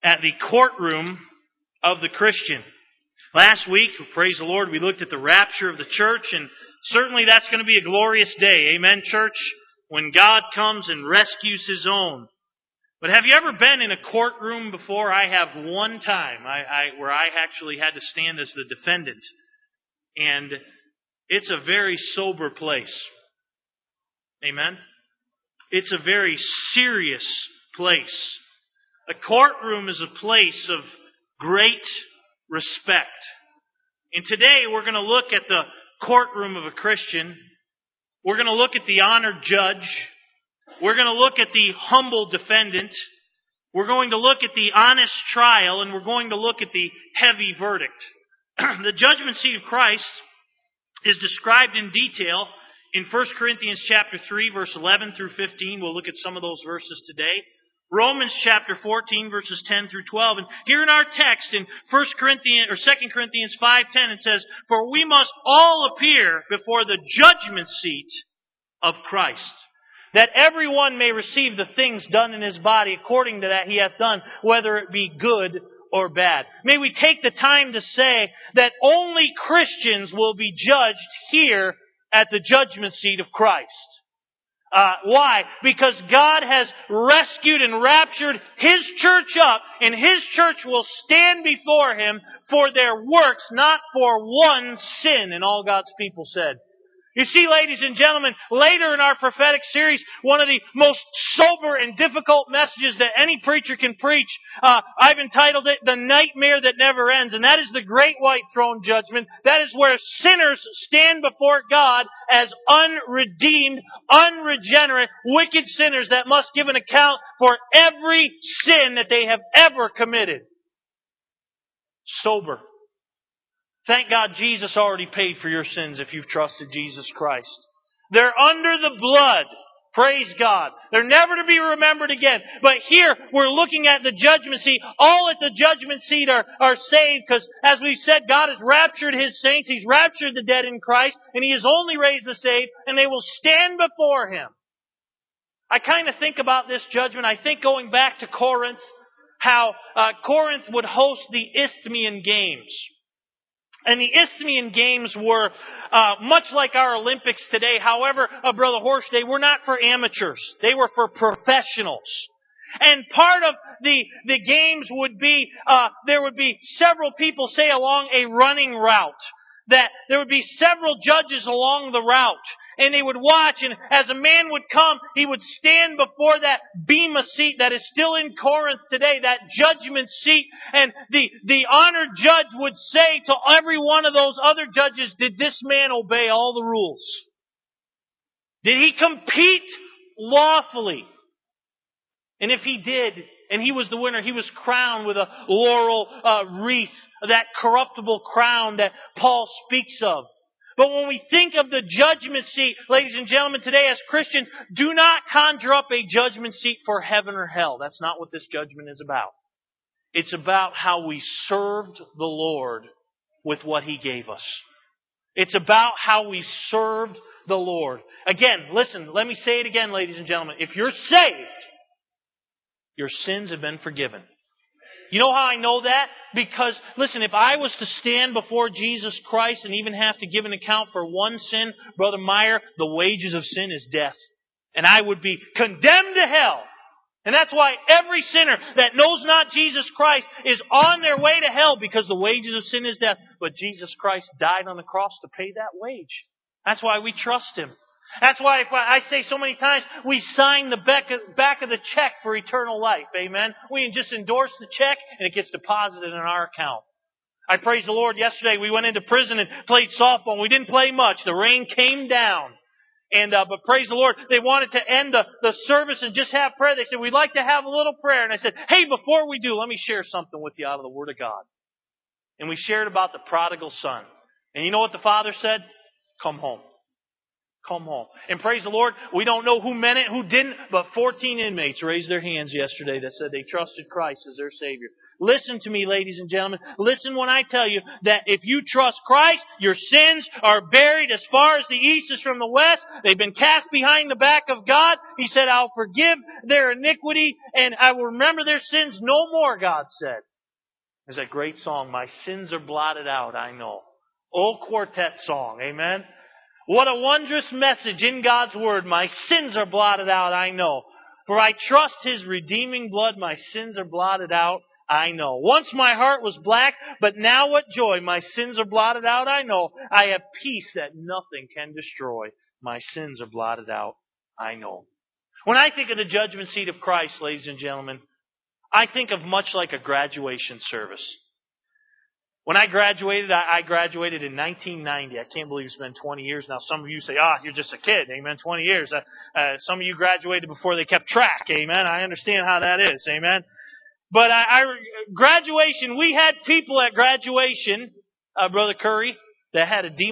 at the courtroom of the Christian. Last week, praise the Lord, we looked at the rapture of the church, and certainly that's going to be a glorious day. Amen, church? When God comes and rescues His own. But have you ever been in a courtroom before? I have one time where I actually had to stand as the defendant. And it's a very sober place. Amen? It's a very serious place. A courtroom is a place of great respect. And today we're going to look at the courtroom of a Christian. We're going to look at the honored judge. We're going to look at the humble defendant. We're going to look at the honest trial, and we're going to look at the heavy verdict. The judgment seat of Christ is described in detail in 1 Corinthians chapter 3, verse 11 through 15. We'll look at some of those verses today. Romans chapter 14, verses 10 through 12. And here in our text in 2 Corinthians 5:10, it says, "For we must all appear before the judgment seat of Christ, that everyone may receive the things done in his body according to that he hath done, whether it be good or bad." May we take the time to say that only Christians will be judged here at the judgment seat of Christ. Why? Because God has rescued and raptured His church up, and His church will stand before Him for their works, not for one sin. And all God's people said. You see, ladies and gentlemen, later in our prophetic series, one of the most sober and difficult messages that any preacher can preach, I've entitled it, "The Nightmare That Never Ends." And that is the great white throne judgment. That is where sinners stand before God as unredeemed, unregenerate, wicked sinners that must give an account for every sin that they have ever committed. Sober. Thank God Jesus already paid for your sins if you've trusted Jesus Christ. They're under the blood. Praise God. They're never to be remembered again. But here we're looking at the judgment seat. All at the judgment seat are saved because, as we've said, God has raptured His saints. He's raptured the dead in Christ. And He has only raised the saved. And they will stand before Him. I kind of think about this judgment. I think going back to Corinth, how Corinth would host the Isthmian Games. And the Isthmian Games were much like our Olympics today. However, Brother Horst, they were not for amateurs. They were for professionals. And part of the games would be, there would be several people, say, along a running route. That there would be several judges along the route. And they would watch, and as a man would come, he would stand before that bema seat that is still in Corinth today, that judgment seat. And the honored judge would say to every one of those other judges, did this man obey all the rules? Did he compete lawfully? And if he did, and he was the winner, he was crowned with a laurel wreath, that corruptible crown that Paul speaks of. But when we think of the judgment seat, ladies and gentlemen, today as Christians, do not conjure up a judgment seat for heaven or hell. That's not what this judgment is about. It's about how we served the Lord with what He gave us. It's about how we served the Lord. Again, listen, let me say it again, ladies and gentlemen. If you're saved, your sins have been forgiven. You know how I know that? Because, listen, if I was to stand before Jesus Christ and even have to give an account for one sin, Brother Meyer, the wages of sin is death. And I would be condemned to hell. And that's why every sinner that knows not Jesus Christ is on their way to hell, because the wages of sin is death. But Jesus Christ died on the cross to pay that wage. That's why we trust Him. That's why I say so many times, we sign the back of the check for eternal life. Amen? We can just endorse the check and it gets deposited in our account. I praise the Lord. Yesterday we went into prison and played softball. We didn't play much. The rain came down. But praise the Lord, they wanted to end the service and just have prayer. They said, we'd like to have a little prayer. And I said, hey, before we do, let me share something with you out of the Word of God. And we shared about the prodigal son. And you know what the father said? Come home. Come home. And praise the Lord, we don't know who meant it, who didn't, but 14 inmates raised their hands yesterday that said they trusted Christ as their Savior. Listen to me, ladies and gentlemen. Listen when I tell you that if you trust Christ, your sins are buried as far as the east is from the west. They've been cast behind the back of God. He said, I'll forgive their iniquity and I will remember their sins no more, God said. There's that great song, My Sins Are Blotted Out, I Know. Old quartet song, amen? What a wondrous message in God's Word. My sins are blotted out, I know. For I trust His redeeming blood. My sins are blotted out, I know. Once my heart was black, but now what joy. My sins are blotted out, I know. I have peace that nothing can destroy. My sins are blotted out, I know. When I think of the judgment seat of Christ, ladies and gentlemen, I think of much like a graduation service. When I graduated in 1990. I can't believe it's been 20 years now. Some of you say, you're just a kid. Amen. 20 years. Some of you graduated before they kept track. Amen. I understand how that is. Amen. But graduation, we had people at graduation, Brother Curry, that had a D-,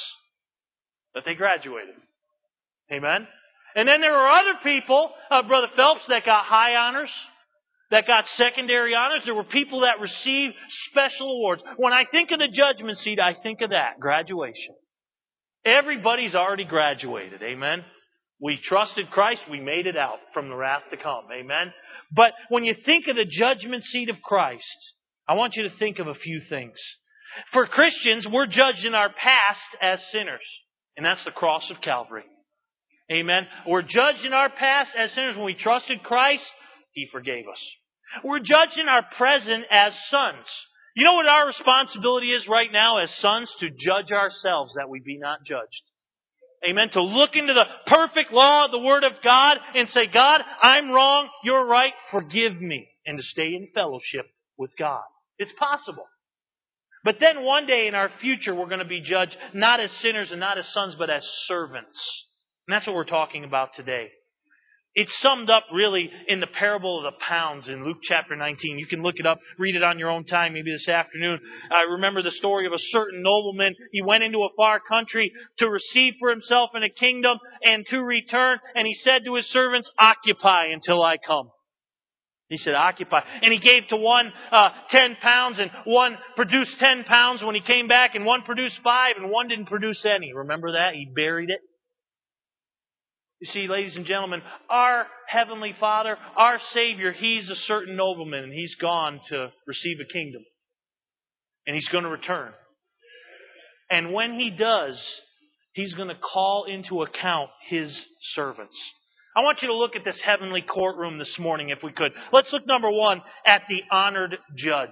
but they graduated. Amen. And then there were other people, Brother Phelps, that got high honors, that got secondary honors. There were people that received special awards. When I think of the judgment seat, I think of that, graduation. Everybody's already graduated. Amen. We trusted Christ. We made it out from the wrath to come. Amen. But when you think of the judgment seat of Christ, I want you to think of a few things. For Christians, we're judged in our past as sinners. And that's the cross of Calvary. Amen. We're judged in our past as sinners. When we trusted Christ, He forgave us. We're judged in our present as sons. You know what our responsibility is right now as sons? To judge ourselves that we be not judged. Amen. To look into the perfect law of the Word of God and say, God, I'm wrong, you're right, forgive me. And to stay in fellowship with God. It's possible. But then one day in our future, we're going to be judged not as sinners and not as sons, but as servants. And that's what we're talking about today. It's summed up really in the parable of the pounds in Luke chapter 19. You can look it up, read it on your own time, maybe this afternoon. I remember the story of a certain nobleman. He went into a far country to receive for himself in a kingdom and to return. And he said to his servants, occupy until I come. He said, occupy. And he gave to one 10 pounds and one produced 10 pounds when he came back and one produced 5 and one didn't produce any. Remember that? He buried it. You see, ladies and gentlemen, our Heavenly Father, our Savior, He's a certain nobleman and He's gone to receive a kingdom. And He's going to return. And when He does, He's going to call into account His servants. I want you to look at this heavenly courtroom this morning if we could. Let's look, number one, at the honored judge.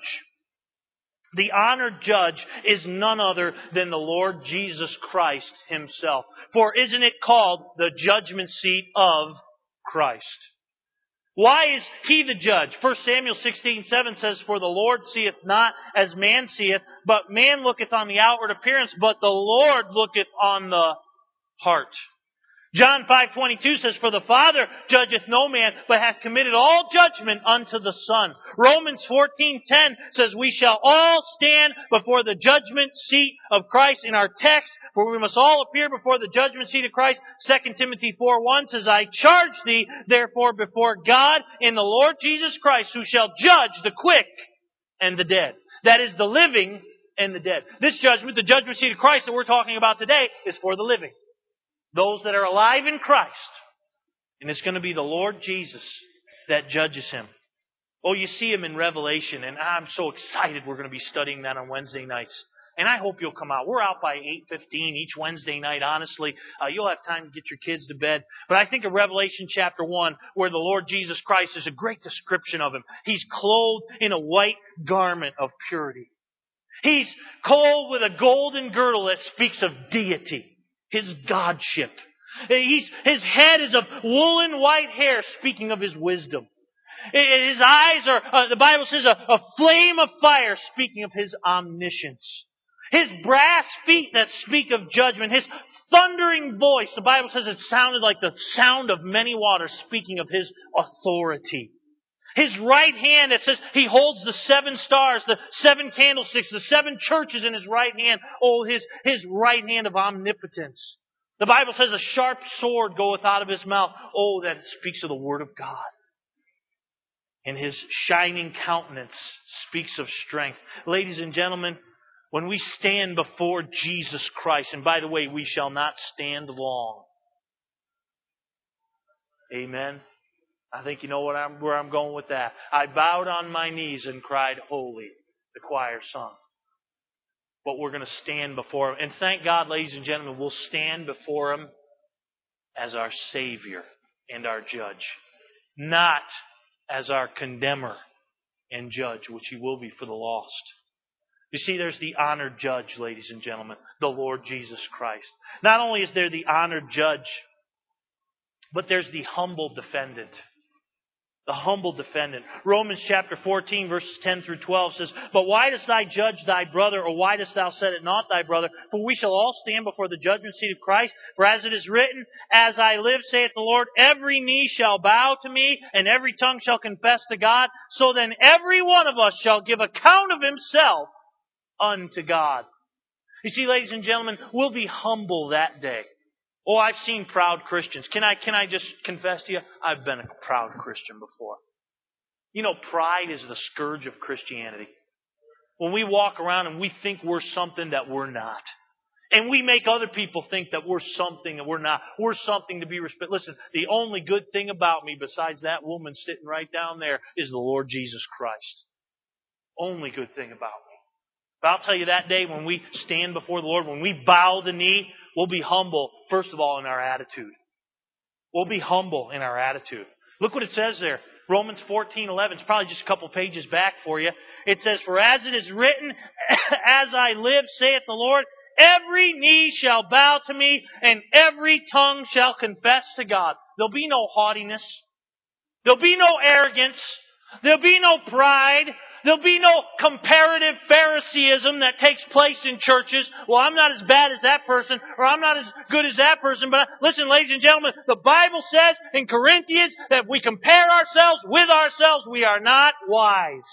The honored judge is none other than the Lord Jesus Christ Himself. For isn't it called the judgment seat of Christ? Why is He the judge? 1 Samuel 16:7 says, for the Lord seeth not as man seeth, but man looketh on the outward appearance, but the Lord looketh on the heart. John 5:22 says, for the Father judgeth no man, but hath committed all judgment unto the Son. Romans 14:10 says, we shall all stand before the judgment seat of Christ in our text, for we must all appear before the judgment seat of Christ. 2 Timothy 4:1 says, I charge thee, therefore, before God and the Lord Jesus Christ, who shall judge the quick and the dead. That is, the living and the dead. This judgment, the judgment seat of Christ that we're talking about today, is for the living. Those that are alive in Christ. And it's going to be the Lord Jesus that judges him. Oh, you see Him in Revelation, and I'm so excited we're going to be studying that on Wednesday nights. And I hope you'll come out. We're out by 8:15 each Wednesday night, honestly. You'll have time to get your kids to bed. But I think of Revelation chapter 1, where the Lord Jesus Christ is a great description of Him. He's clothed in a white garment of purity. He's clothed with a golden girdle that speaks of deity. His godship. His head is of woolen white hair, speaking of His wisdom. His eyes are, the Bible says, a flame of fire, speaking of His omniscience. His brass feet that speak of judgment. His thundering voice, the Bible says it sounded like the sound of many waters, speaking of His authority. His right hand, it says He holds the 7 stars, the 7 candlesticks, the 7 churches in His right hand. Oh, His right hand of omnipotence. The Bible says a sharp sword goeth out of his mouth. Oh, that speaks of the Word of God. And his shining countenance speaks of strength. Ladies and gentlemen, when we stand before Jesus Christ, and by the way, we shall not stand long. Amen. I think you know where I'm going with that. I bowed on my knees and cried, holy, the choir sung. But we're going to stand before Him. And thank God, ladies and gentlemen, we'll stand before Him as our Savior and our Judge. Not as our condemner and judge, which He will be for the lost. You see, there's the honored judge, ladies and gentlemen, the Lord Jesus Christ. Not only is there the honored judge, but there's the humble defendant. The humble defendant. Romans chapter 14, verses 10 through 12 says, But why dost thou judge thy brother, or why dost thou set it not thy brother? For we shall all stand before the judgment seat of Christ. For as it is written, As I live, saith the Lord, every knee shall bow to me, and every tongue shall confess to God. So then every one of us shall give account of himself unto God. You see, ladies and gentlemen, we'll be humble that day. Oh, I've seen proud Christians. Can I just confess to you? I've been a proud Christian before. You know, pride is the scourge of Christianity. When we walk around and we think we're something that we're not. And we make other people think that we're something that we're not. We're something to be respected. Listen, the only good thing about me besides that woman sitting right down there is the Lord Jesus Christ. Only good thing about me. But I'll tell you that day when we stand before the Lord, when we bow the knee, we'll be humble, first of all, in our attitude. We'll be humble in our attitude. Look what it says there. Romans 14:11. It's probably just a couple pages back for you. It says, For as it is written, As I live, saith the Lord, every knee shall bow to me, and every tongue shall confess to God. There'll be no haughtiness. There'll be no arrogance. There'll be no pride. There'll be no comparative Phariseeism that takes place in churches. Well, I'm not as bad as that person, or I'm not as good as that person. But listen, ladies and gentlemen, the Bible says in Corinthians that if we compare ourselves with ourselves, we are not wise.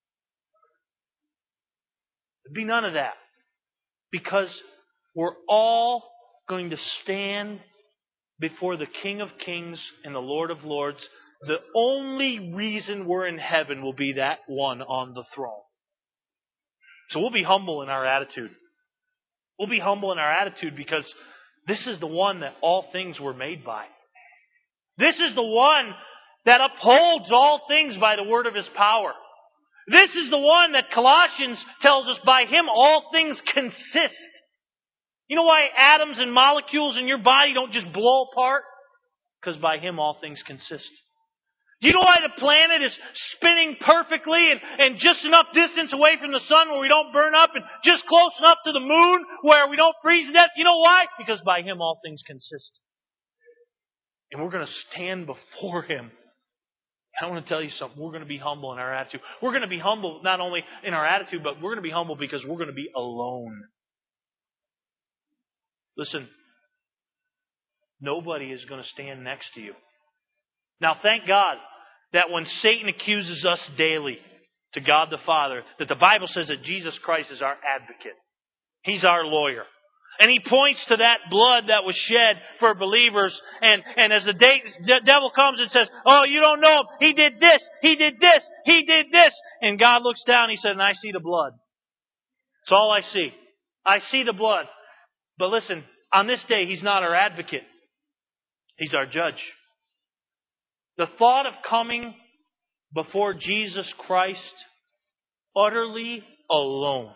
There'll be none of that. Because we're all going to stand before the King of Kings and the Lord of Lords. The only reason we're in heaven will be that one on the throne. So we'll be humble in our attitude. We'll be humble in our attitude because this is the one that all things were made by. This is the one that upholds all things by the word of His power. This is the one that Colossians tells us by Him all things consist. You know why atoms and molecules in your body don't just blow apart? Because by Him all things consist. Do you know why the planet is spinning perfectly and just enough distance away from the sun where we don't burn up, and just close enough to the moon where we don't freeze to death? You know why? Because by Him all things consist. And we're going to stand before Him. I want to tell you something. We're going to be humble in our attitude. We're going to be humble not only in our attitude, but we're going to be humble because we're going to be alone. Listen, nobody is going to stand next to you. Now, thank God that when Satan accuses us daily to God the Father, that the Bible says that Jesus Christ is our advocate. He's our lawyer. And he points to that blood that was shed for believers. And as the devil comes and says, oh, you don't know him. He did this. He did this. He did this. And God looks down. He said, and I see the blood. That's all I see. I see the blood. But listen, on this day, He's not our advocate. He's our judge. The thought of coming before Jesus Christ utterly alone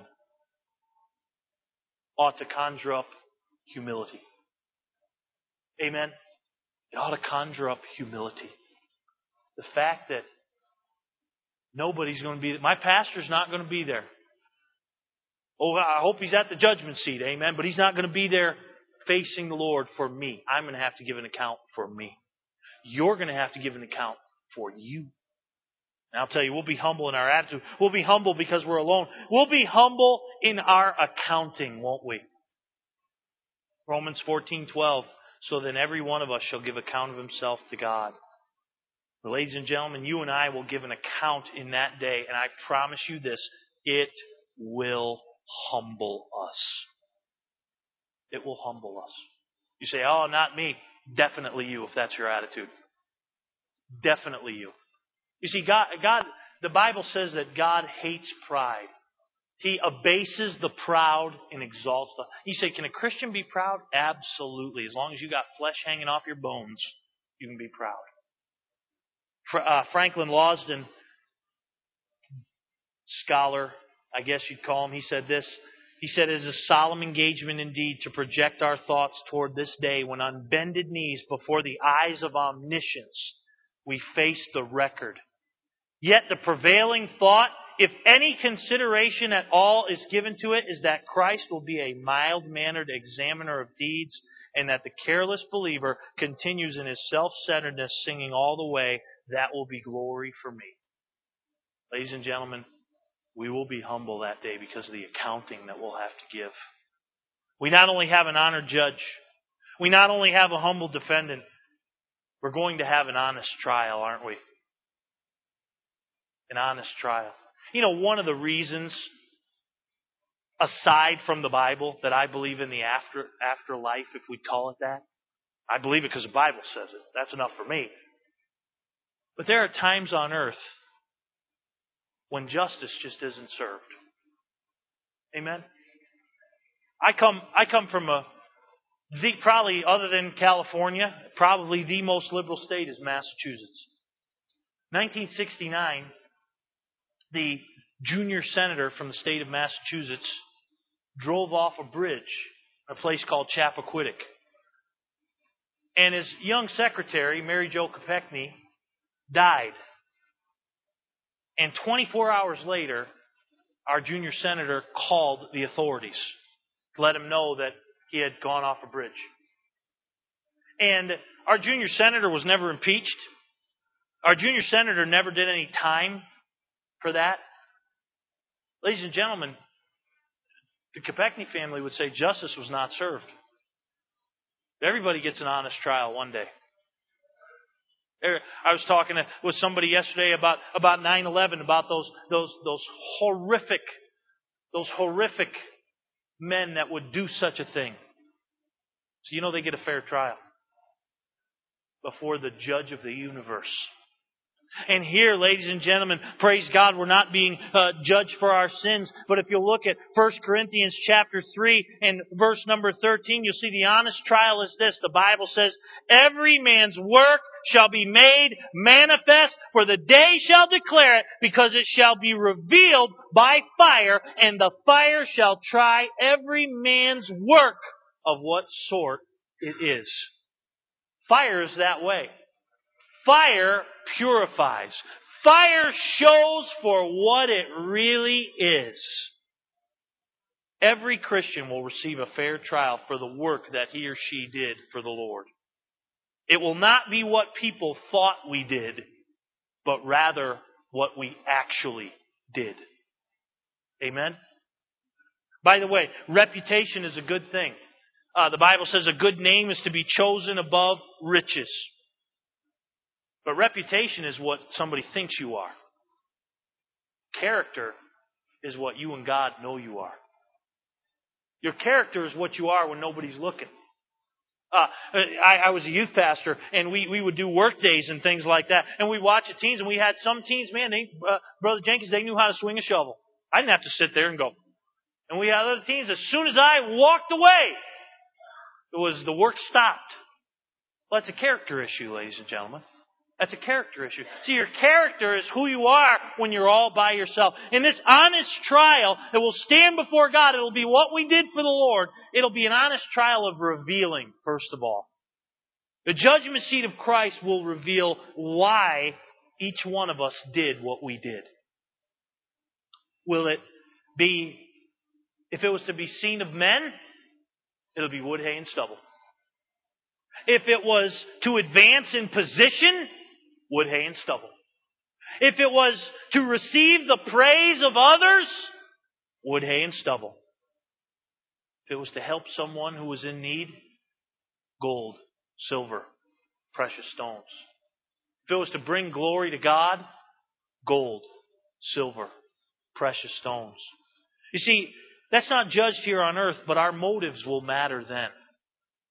ought to conjure up humility. Amen? It ought to conjure up humility. The fact that nobody's going to be there. My pastor's not going to be there. Oh, I hope he's at the judgment seat. Amen? But he's not going to be there facing the Lord for me. I'm going to have to give an account for me. You're going to have to give an account for you. And I'll tell you, we'll be humble in our attitude. We'll be humble because we're alone. We'll be humble in our accounting, won't we? Romans 14:12. So then every one of us shall give account of himself to God. But ladies and gentlemen, you and I will give an account in that day. And I promise you this, it will humble us. It will humble us. You say, oh, not me. Definitely you, if that's your attitude. Definitely you. You see, God, the Bible says that God hates pride. He abases the proud and exalts the... You say, can a Christian be proud? Absolutely. As long as you got flesh hanging off your bones, you can be proud. Franklin Lawson, scholar, I guess you'd call him, he said this. He said, it is a solemn engagement indeed to project our thoughts toward this day when on bended knees before the eyes of omniscience we face the record. Yet the prevailing thought, if any consideration at all is given to it, is that Christ will be a mild-mannered examiner of deeds, and that the careless believer continues in his self-centeredness, singing all the way, that will be glory for me. Ladies and gentlemen, we will be humble that day because of the accounting that we'll have to give. We not only have an honored judge, we not only have a humble defendant, we're going to have an honest trial, aren't we? An honest trial. You know, one of the reasons, aside from the Bible, that I believe in the afterlife, if we call it that, I believe it because the Bible says it. That's enough for me. But there are times on earth when justice just isn't served. Amen? I come from probably other than California, probably the most liberal state is Massachusetts. 1969, the junior senator from the state of Massachusetts drove off a bridge at a place called Chappaquiddick. And his young secretary, Mary Jo Kopechne, died. And 24 hours later, our junior senator called the authorities to let him know that he had gone off a bridge. And our junior senator was never impeached. Our junior senator never did any time for that. Ladies and gentlemen, the Kopechne family would say justice was not served. Everybody gets an honest trial one day. I was talking with somebody yesterday about 9/11, about those horrific men that would do such a thing. So you know they get a fair trial before the judge of the universe. And here, ladies and gentlemen, praise God, we're not being judged for our sins. But if you look at 1 Corinthians chapter 3 and verse number 13, you'll see the honest trial is this. The Bible says, every man's work shall be made manifest, for the day shall declare it, because it shall be revealed by fire, and the fire shall try every man's work of what sort it is. Fire is that way. Fire purifies. Fire shows for what it really is. Every Christian will receive a fair trial for the work that he or she did for the Lord. It will not be what people thought we did, but rather what we actually did. Amen? By the way, reputation is a good thing. The Bible says a good name is to be chosen above riches. But reputation is what somebody thinks you are. Character is what you and God know you are. Your character is what you are when nobody's looking. I was a youth pastor, and we would do work days and things like that. And we watch the teens, and we had some teens, man, Brother Jenkins, they knew how to swing a shovel. I didn't have to sit there and go. And we had other teens, as soon as I walked away, the work stopped. Well, that's a character issue, ladies and gentlemen. That's a character issue. See, your character is who you are when you're all by yourself. In this honest trial that will stand before God, it'll be what we did for the Lord. It'll be an honest trial of revealing, first of all. The judgment seat of Christ will reveal why each one of us did what we did. Will it be, if it was to be seen of men, it'll be wood, hay, and stubble. If it was to advance in position, wood, hay, and stubble. If it was to receive the praise of others, wood, hay, and stubble. If it was to help someone who was in need, gold, silver, precious stones. If it was to bring glory to God, gold, silver, precious stones. You see, that's not judged here on earth, but our motives will matter then.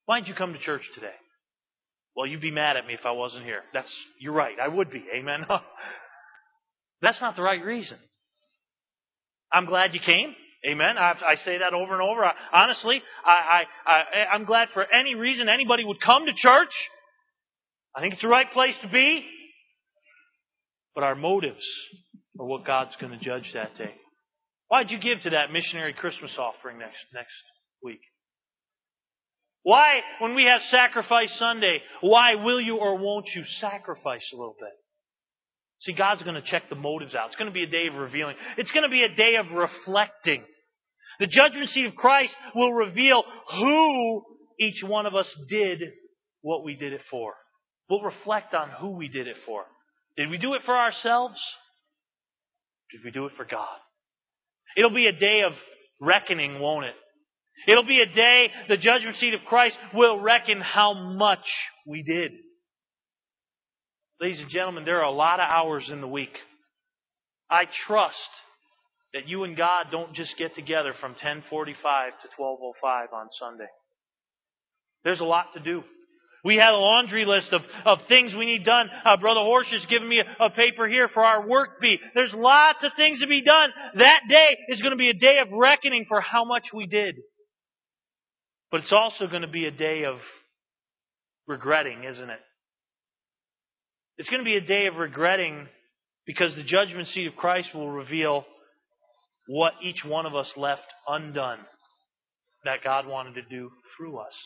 Why didn't you come to church today? Well, you'd be mad at me if I wasn't here. You're right. I would be. Amen. That's not the right reason. I'm glad you came. Amen. I say that over and over. Honestly, I'm glad for any reason anybody would come to church. I think it's the right place to be. But our motives are what God's going to judge that day. Why did you give to that missionary Christmas offering next week? Why, when we have Sacrifice Sunday, why will you or won't you sacrifice a little bit? See, God's going to check the motives out. It's going to be a day of revealing. It's going to be a day of reflecting. The judgment seat of Christ will reveal who each one of us did what we did it for. We'll reflect on who we did it for. Did we do it for ourselves? Did we do it for God? It'll be a day of reckoning, won't it? It'll be a day the judgment seat of Christ will reckon how much we did. Ladies and gentlemen, there are a lot of hours in the week. I trust that you and God don't just get together from 10:45 to 12:05 on Sunday. There's a lot to do. We had a laundry list of things we need done. Brother Horsch has given me a paper here for our work bee. There's lots of things to be done. That day is going to be a day of reckoning for how much we did. But it's also going to be a day of regretting, isn't it? It's going to be a day of regretting because the judgment seat of Christ will reveal what each one of us left undone that God wanted to do through us.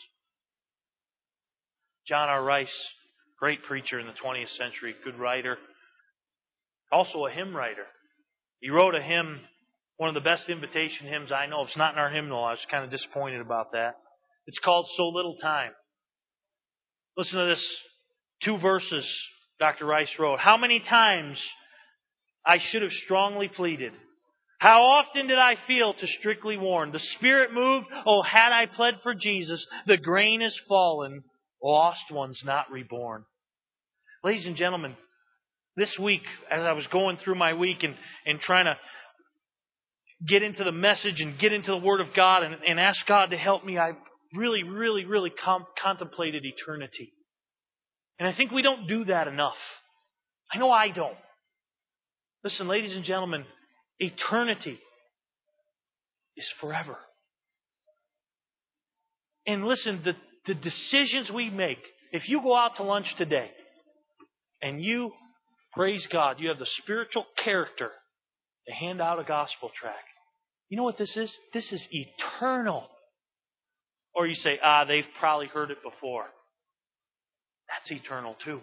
John R. Rice, great preacher in the 20th century, good writer, also a hymn writer. He wrote a hymn, one of the best invitation hymns I know. It's not in our hymnal. I was kind of disappointed about that. It's called So Little Time. Listen to this, 2 verses Dr. Rice wrote. How many times I should have strongly pleaded. How often did I feel to strictly warn? The Spirit moved, oh, had I pled for Jesus, the grain is fallen, lost ones not reborn. Ladies and gentlemen, this week, as I was going through my week and trying to get into the message and get into the Word of God and ask God to help me, I really contemplated eternity. And I think we don't do that enough. I know I don't. Listen, ladies and gentlemen, eternity is forever. And listen, the decisions we make, if you go out to lunch today and you, praise God, you have the spiritual character to hand out a gospel tract, you know what this is? This is eternal. Or you say, they've probably heard it before. That's eternal too.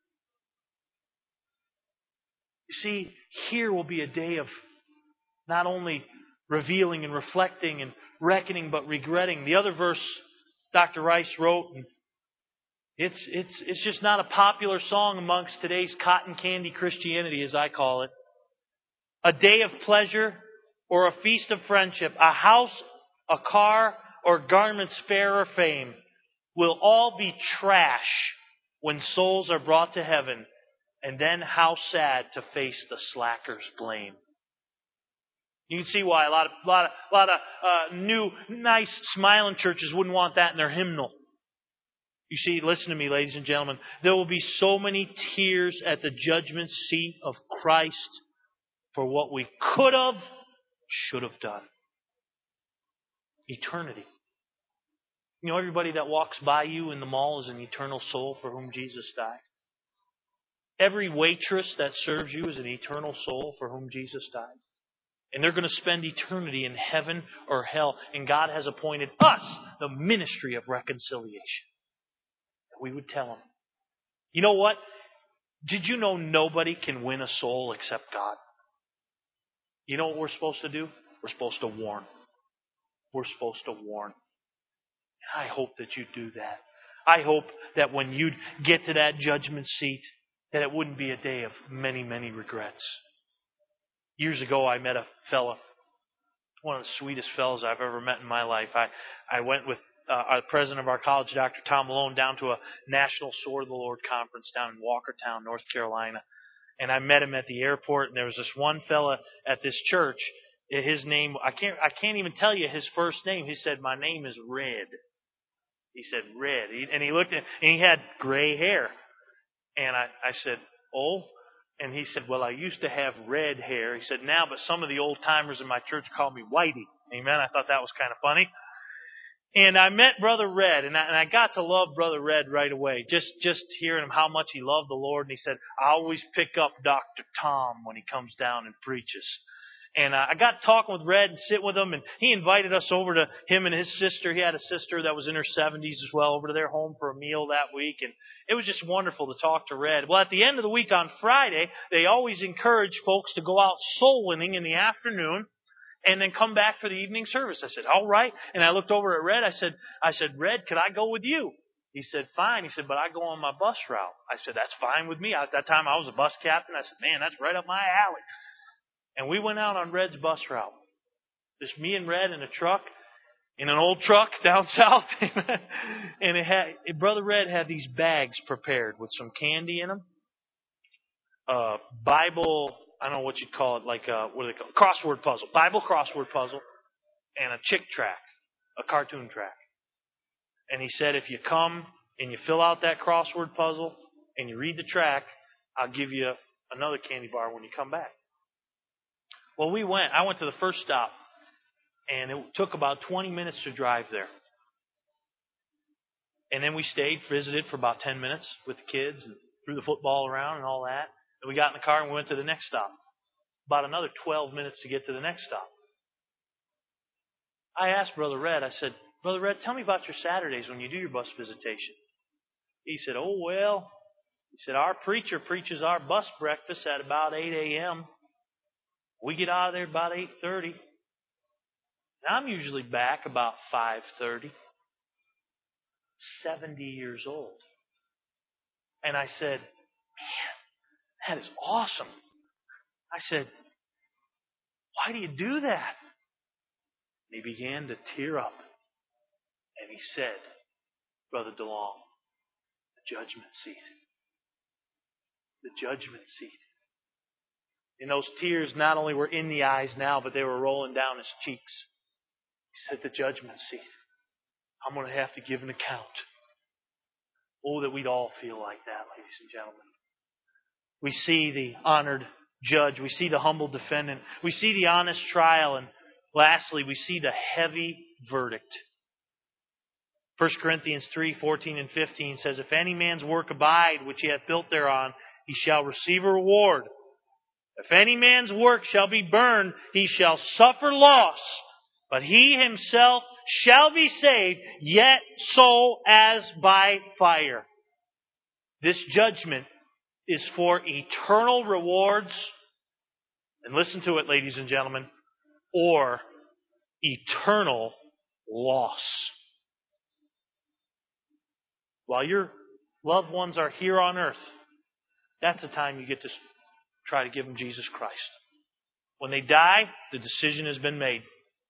You see, here will be a day of not only revealing and reflecting and reckoning, but regretting. The other verse Dr. Rice wrote, and it's just not a popular song amongst today's cotton candy Christianity, as I call it. A day of pleasure or a feast of friendship, a house, a car, or garments fair or fame will all be trash when souls are brought to heaven. And then how sad to face the slacker's blame. You can see why a lot of new, nice, smiling churches wouldn't want that in their hymnal. You see, listen to me, ladies and gentlemen. There will be so many tears at the judgment seat of Christ for what we could have, should have done. Eternity. You know, everybody that walks by you in the mall is an eternal soul for whom Jesus died. Every waitress that serves you is an eternal soul for whom Jesus died. And they're going to spend eternity in heaven or hell. And God has appointed us the ministry of reconciliation. We would tell them. You know what? Did you know nobody can win a soul except God? You know what we're supposed to do? We're supposed to warn. We're supposed to warn. And I hope that you do that. I hope that when you get to that judgment seat, that it wouldn't be a day of many, many regrets. Years ago, I met a fella, one of the sweetest fellows I've ever met in my life. I went with our president of our college, Dr. Tom Malone, down to a National Sword of the Lord conference down in Walkertown, North Carolina. And I met him at the airport, and there was this one fella at this church. His name, I can't even tell you his first name. He said, "My name is Red." He said, red. And he looked at, and he had gray hair. And I said, oh? And he said, well, I used to have red hair. He said, now, but some of the old timers in my church call me Whitey. Amen. I thought that was kind of funny. And I met Brother Red, and I got to love Brother Red right away. Just hearing him how much he loved the Lord. And he said, I always pick up Dr. Tom when he comes down and preaches. And I got talking with Red and sit with him, and he invited us over to him and his sister. He had a sister that was in her 70s as well, over to their home for a meal that week. And it was just wonderful to talk to Red. Well, at the end of the week on Friday, they always encourage folks to go out soul winning in the afternoon and then come back for the evening service. I said, all right. And I looked over at Red. I said, Red, could I go with you? He said, fine. He said, but I go on my bus route. I said, that's fine with me. At that time, I was a bus captain. I said, man, that's right up my alley. And we went out on Red's bus route. Just me and Red in a truck, in an old truck down south. And Brother Red had these bags prepared with some candy in them. Bible, I don't know what you'd call it, like what do they call it? Crossword puzzle. Bible crossword puzzle. And a chick track, a cartoon track. And he said, if you come and you fill out that crossword puzzle and you read the track, I'll give you another candy bar when you come back. Well, I went to the first stop, and it took about 20 minutes to drive there. And then we stayed, visited for about 10 minutes with the kids, and threw the football around and all that. And we got in the car and we went to the next stop. About another 12 minutes to get to the next stop. I asked Brother Red, I said, Brother Red, tell me about your Saturdays when you do your bus visitation. He said, oh, well, he said, our preacher preaches our bus breakfast at about 8 a.m., we get out of there about 8:30. And I'm usually back about 5:30. 70 years old. And I said, man, that is awesome. I said, why do you do that? And he began to tear up. And he said, Brother DeLong, the judgment seat. The judgment seat. And those tears not only were in the eyes now, but they were rolling down his cheeks. He said, the judgment seat. I'm going to have to give an account. Oh, that we'd all feel like that, ladies and gentlemen. We see the honored judge. We see the humble defendant. We see the honest trial. And lastly, we see the heavy verdict. 1 Corinthians 3:14 and 15 says, if any man's work abide, which he hath built thereon, he shall receive a reward. If any man's work shall be burned, he shall suffer loss, but he himself shall be saved, yet so as by fire. This judgment is for eternal rewards, and listen to it, ladies and gentlemen, or eternal loss. While your loved ones are here on earth, that's the time you get to try to give them Jesus Christ. When they die, the decision has been made.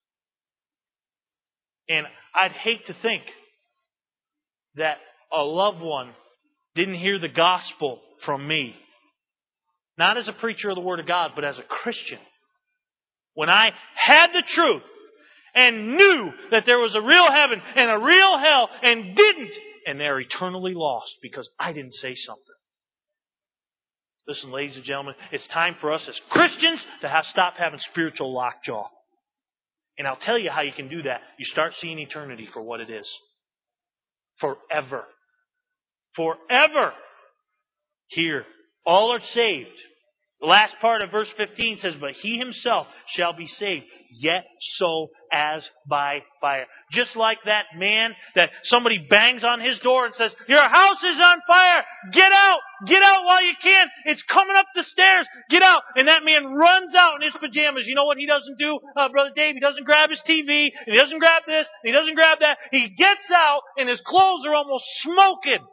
And I'd hate to think that a loved one didn't hear the gospel from me. Not as a preacher of the Word of God, but as a Christian. When I had the truth and knew that there was a real heaven and a real hell and didn't, and they're eternally lost because I didn't say something. Listen, ladies and gentlemen, it's time for us as Christians to stop having spiritual lockjaw. And I'll tell you how you can do that. You start seeing eternity for what it is. Forever. Forever. Here, all are saved. The last part of verse 15 says, but he himself shall be saved, yet so as by fire. Just like that man that somebody bangs on his door and says, your house is on fire. Get out. Get out while you can. It's coming up the stairs. Get out. And that man runs out in his pajamas. You know what he doesn't do, Brother Dave? He doesn't grab his TV. And he doesn't grab this. And he doesn't grab that. He gets out and his clothes are almost smoking.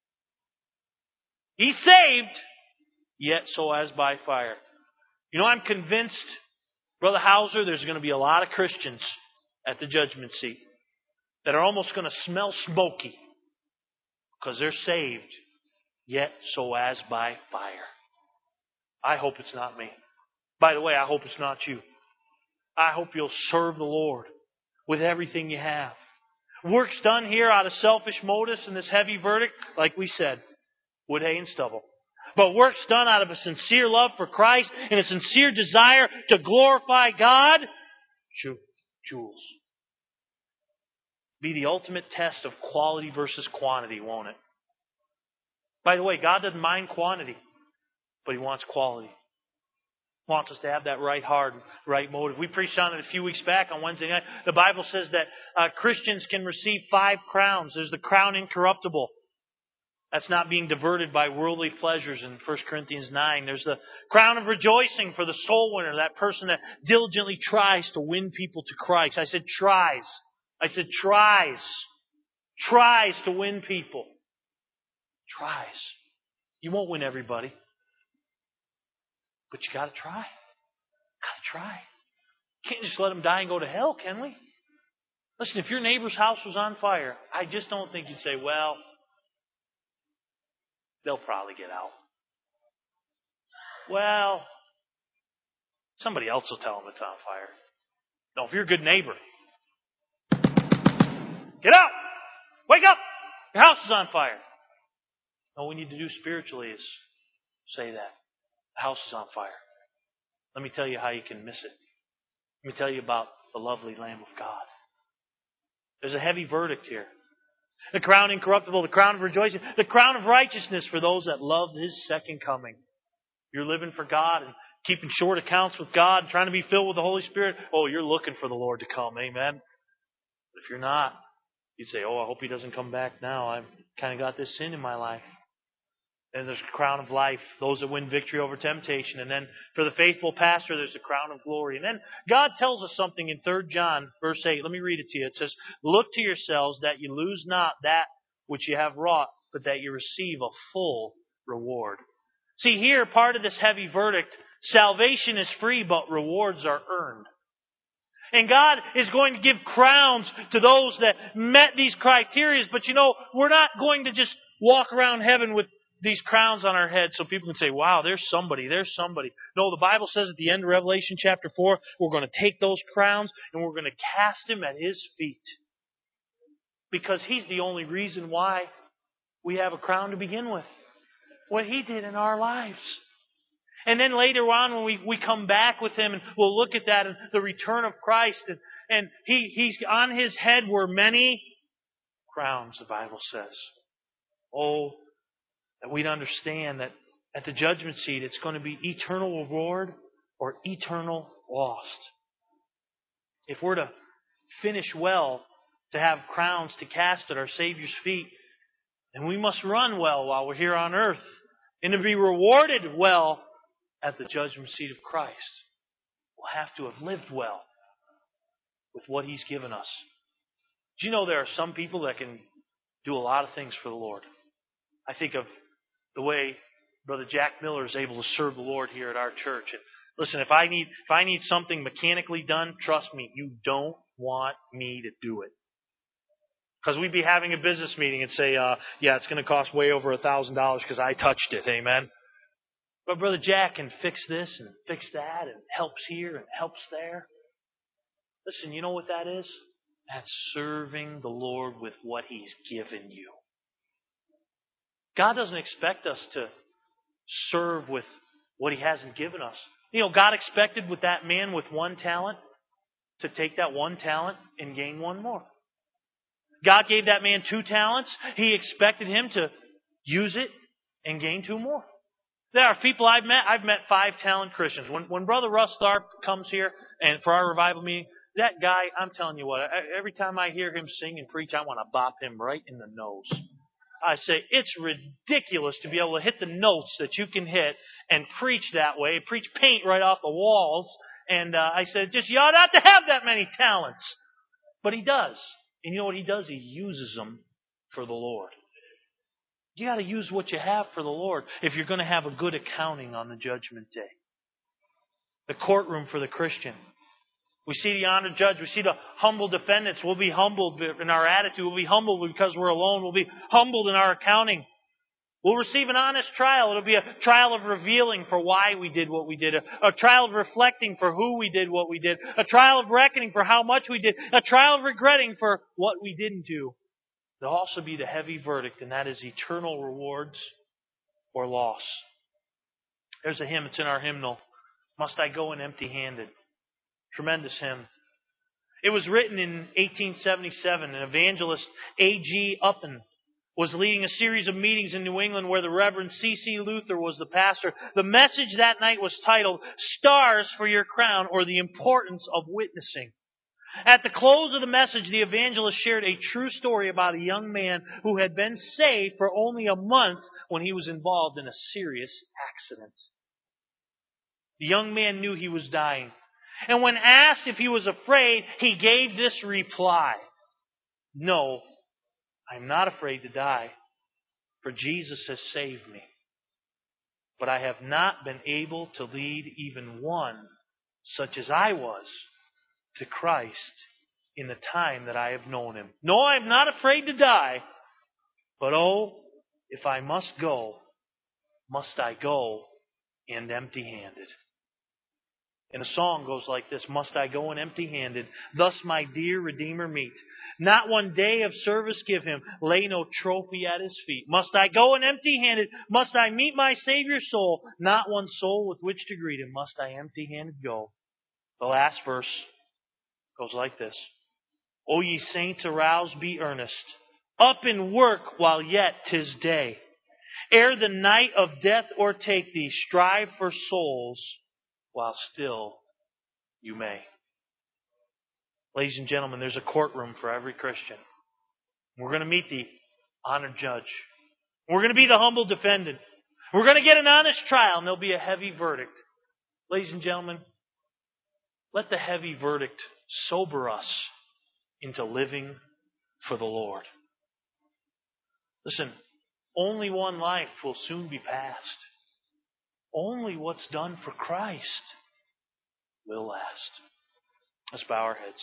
He's saved, yet so as by fire. You know, I'm convinced, Brother Hauser, there's going to be a lot of Christians at the judgment seat that are almost going to smell smoky because they're saved, yet so as by fire. I hope it's not me. By the way, I hope it's not you. I hope you'll serve the Lord with everything you have, Works done here out of selfish motives in this heavy verdict, like we said, wood, hay, and stubble. But works done out of a sincere love for Christ and a sincere desire to glorify God, jewels. Be the ultimate test of quality versus quantity, won't it? By the way, God doesn't mind quantity, but He wants quality. He wants us to have that right heart, right motive. We preached on it a few weeks back on Wednesday night. The Bible says that Christians can receive 5 crowns. There's the crown incorruptible. That's not being diverted by worldly pleasures in 1 Corinthians 9. There's the crown of rejoicing for the soul winner, that person that diligently tries to win people to Christ. I said tries. I said tries. Tries to win people. Tries. You won't win everybody. But you got to try. Got to try. Can't just let them die and go to hell, can we? Listen, if your neighbor's house was on fire, I just don't think you'd say, well, they'll probably get out. Well, somebody else will tell them it's on fire. No, if you're a good neighbor, get out! Wake up! Your house is on fire. All we need to do spiritually is say that. The house is on fire. Let me tell you how you can miss it. Let me tell you about the lovely Lamb of God. There's a heavy verdict here. The crown incorruptible, the crown of rejoicing, the crown of righteousness for those that love His second coming. You're living for God and keeping short accounts with God, trying to be filled with the Holy Spirit. Oh, you're looking for the Lord to come. Amen. If you're not, you'd say, oh, I hope He doesn't come back now. I've kind of got this sin in my life. And there's a crown of life, those that win victory over temptation. And then for the faithful pastor, there's the crown of glory. And then God tells us something in 3 John, verse 8. Let me read it to you. It says, look to yourselves that you lose not that which you have wrought, but that you receive a full reward. See, here, part of this heavy verdict, salvation is free, but rewards are earned. And God is going to give crowns to those that met these criteria. But you know, we're not going to just walk around heaven with these crowns on our heads so people can say, wow, there's somebody. No, the Bible says at the end of Revelation chapter 4, we're going to take those crowns and we're going to cast them at His feet. Because He's the only reason why we have a crown to begin with. What He did in our lives. And then later on when we come back with Him and we'll look at that and the return of Christ and He's on His head were many crowns, the Bible says. Oh, that we'd understand that at the judgment seat, it's going to be eternal reward or eternal lost. If we're to finish well, to have crowns to cast at our Savior's feet, then we must run well while we're here on earth and to be rewarded well at the judgment seat of Christ. We'll have to have lived well with what He's given us. Do you know there are some people that can do a lot of things for the Lord? I think of the way Brother Jack Miller is able to serve the Lord here at our church. And listen, if I need something mechanically done, trust me, you don't want me to do it. Because we'd be having a business meeting and say, yeah, it's going to cost way over $1,000 because I touched it. Amen. But Brother Jack can fix this and fix that and helps here and helps there. Listen, you know what that is? That's serving the Lord with what He's given you. God doesn't expect us to serve with what He hasn't given us. You know, God expected with that man with 1 talent to take that 1 talent and gain 1 more. God gave that man 2 talents. He expected him to use it and gain 2 more. There are people I've met 5-talent Christians. When Brother Russ Tharp comes here and for our revival meeting, that guy, I'm telling you what, every time I hear him sing and preach, I want to bop him right in the nose. I say, it's ridiculous to be able to hit the notes that you can hit and preach that way, preach paint right off the walls. And I said, you ought not to have that many talents. But he does. And you know what he does? He uses them for the Lord. You got to use what you have for the Lord if you're going to have a good accounting on the judgment day. The courtroom for the Christian. We see the honored judge. We see the humble defendants. We'll be humbled in our attitude. We'll be humbled because we're alone. We'll be humbled in our accounting. We'll receive an honest trial. It'll be a trial of revealing for why we did what we did. A trial of reflecting for who we did what we did. A trial of reckoning for how much we did. A trial of regretting for what we didn't do. There'll also be the heavy verdict, and that is eternal rewards or loss. There's a hymn. It's in our hymnal. Must I Go in Empty-Handed? Tremendous hymn. It was written in 1877. An evangelist, A.G. Uppen, was leading a series of meetings in New England where the Reverend C.C. Luther was the pastor. The message that night was titled, Stars for Your Crown, or the Importance of Witnessing. At the close of the message, the evangelist shared a true story about a young man who had been saved for only a month when he was involved in a serious accident. The young man knew he was dying. And when asked if he was afraid, he gave this reply, No, I'm not afraid to die, for Jesus has saved me. But I have not been able to lead even one, such as I was, to Christ in the time that I have known Him. No, I'm not afraid to die, but oh, if I must I go and empty-handed? And a song goes like this, Must I go in empty-handed, thus my dear Redeemer meet? Not one day of service give Him, lay no trophy at His feet. Must I go in empty-handed, must I meet my Savior's soul? Not one soul with which to greet Him, must I empty-handed go? The last verse goes like this, O ye saints, arouse, be earnest, up and work while yet 'tis day. Ere the night of death o'ertake thee, strive for souls, while still you may. Ladies and gentlemen, there's a courtroom for every Christian. We're going to meet the honored judge. We're going to be the humble defendant. We're going to get an honest trial, and there'll be a heavy verdict. Ladies and gentlemen, let the heavy verdict sober us into living for the Lord. Listen, only one life will soon be passed. Only what's done for Christ will last. Let's bow our heads.